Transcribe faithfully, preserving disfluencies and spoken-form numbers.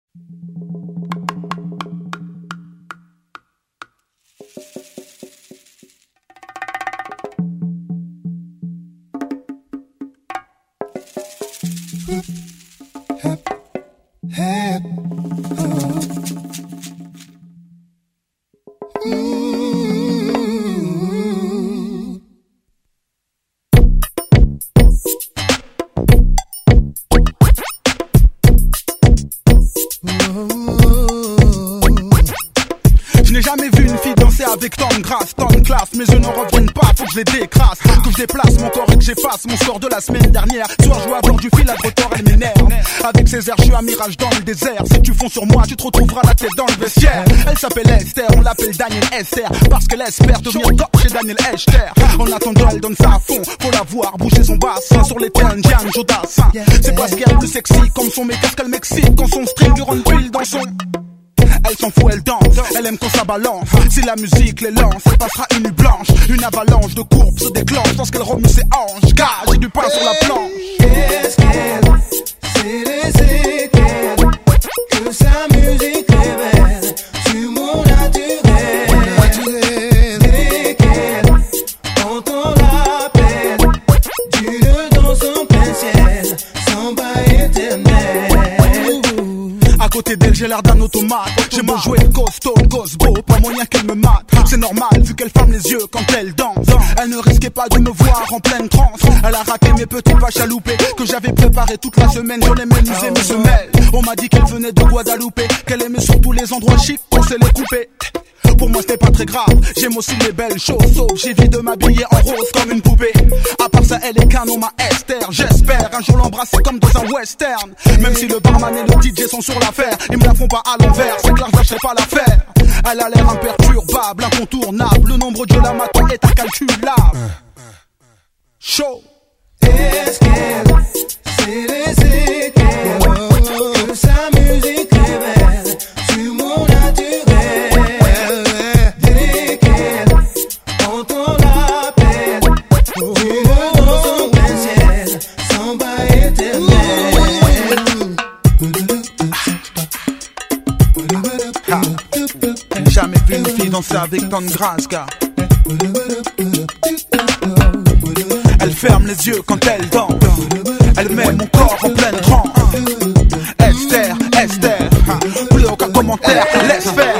Je n'ai jamais vu une fille danser avec tant de grâce, tant de classe. Mes yeux n'en reviennent pas, faut que je les décrasse, que je déplace mon corps et que j'efface mon score de la semaine dernière. Soir je joue à bord du fil à trottoir, elle m'énerve. Avec ses airs, je suis un mirage dans le désert. Si tu fonds sur moi, tu te retrouveras la tête dans le vestiaire. Elle s'appelle Esther, on l'appelle Daniel Esther, parce qu'elle espère devenir top chez Daniel Echter. En attendant, elle donne ça à fond, faut la voir bouger son bassin sur les terrains Diane Jodassin. C'est parce qu'elle est plus sexy comme son, mais qu'est-ce qu'elle m'excite quand son string lui rend pile dans son... Elle s'en fout, elle danse, elle aime quand ça balance. Si la musique les lance, elle passera une nuit blanche. Une avalanche de courbes se déclenche lorsqu'elle remue ses hanches. Car j'ai du pain sur la planche. Qu'est-ce qu'elle, c'est les équelles que sa musique révèle sur mon naturel. Dès qu'elle entend l'appel d'une dans son plein ciel, sans bas éternel. À côté d'elle j'ai l'air d'un automate. J'ai beau jouer costaud, gosse beau, pas moyen qu'elle me mate. C'est normal vu qu'elle ferme les yeux quand elle danse. Elle ne risquait pas de me voir en pleine transe. Elle a raté mes petits pas chaloupés que j'avais préparé toute la semaine. Je l'aimais miser mes semelles. On m'a dit qu'elle venait de Guadeloupe, qu'elle aimait surtout les endroits chics, qu'on sait les couper. Pour moi c'était pas très grave, j'aime aussi les belles choses. Sauf j'évite de m'habiller en rose comme une poupée. À part ça elle est qu'un nom ma Esther. J'espère un jour l'embrasser comme dans un western. Même si le barman et le D J sont sur l'affaire, ils me la font pas à l'envers, c'est clair je lâcherai pas l'affaire. Elle a l'air imperturbable, incontournable. Le nombre de la matin est incalculable. Chaud. Est-ce qu'elle, c'est les équelles que sa musique révèle sur mon naturel. Dès qu'elle entend l'appel d'une dans son plein ciel, sans bas éternel. Ha. Jamais vu une fille danser avec tant de grâce, gars. Elle ferme les yeux quand elle danse. Elle met mon corps en pleine transe. Esther, Esther, plus aucun commentaire, laisse faire.